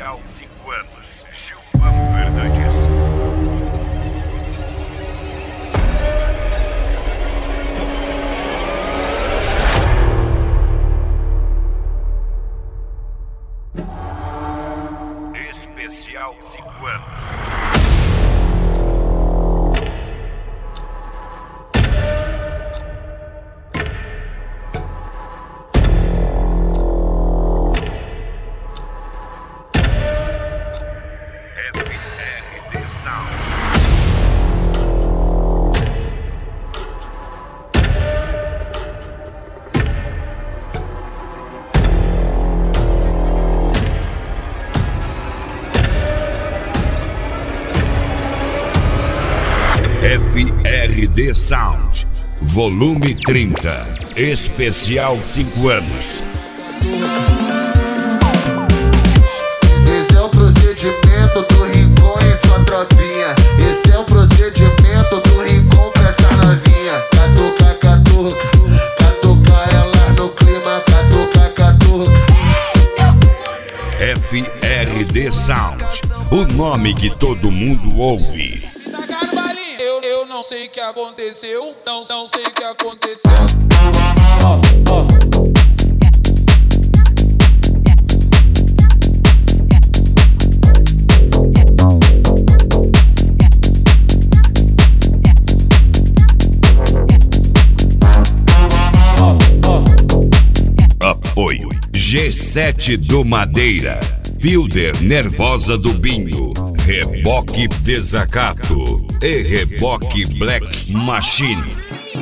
Especial 5 anos. Gilvan Fernandes. Especial 5 anos. FRD Sound. FRD Sound, volume 30, especial 5 anos. Esse é o procedimento do Rincon e sua tropinha. Esse é o procedimento do Rincon pra essa novinha. Catuca, catuca, catuca ela no clima. Catuca, catuca. FRD Sound, o nome que todo mundo ouve. Eu não sei o que aconteceu, não sei o que aconteceu. Apoio G7 do Madeira, Wilder Nervosa do Binho, Reboque Desacato e Reboque Black Machine.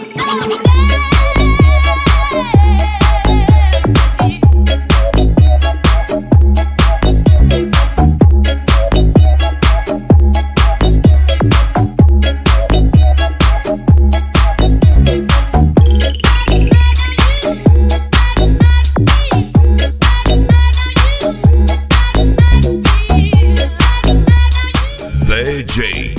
DJ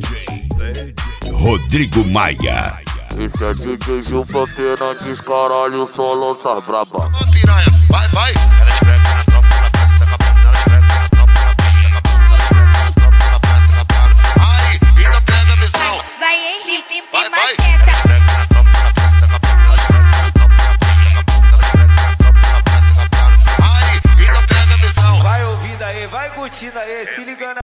Rodrigo Maia. Esse é DJ Gilvan Fernandes, caralho, só lança braba. Ô piranha, vai, vai. Ela esfrega na tropa, ela presta a cabeça, ela esfrega na tropa, ela presta a cabeça, ela esfrega na tropa, ela presta a cabeça. Aí, ainda pega a visão. Vai, Henrique, Vai, vai. maceta. Ela esfrega na tropa, ela presta a cabeça, ela esfrega na tropa, ela presta a cabeça, ela esfrega na tropa, ela presta a cabeça. Aí, ainda pega a visão. Vai ouvindo aí, vai curtindo aí, se ligando.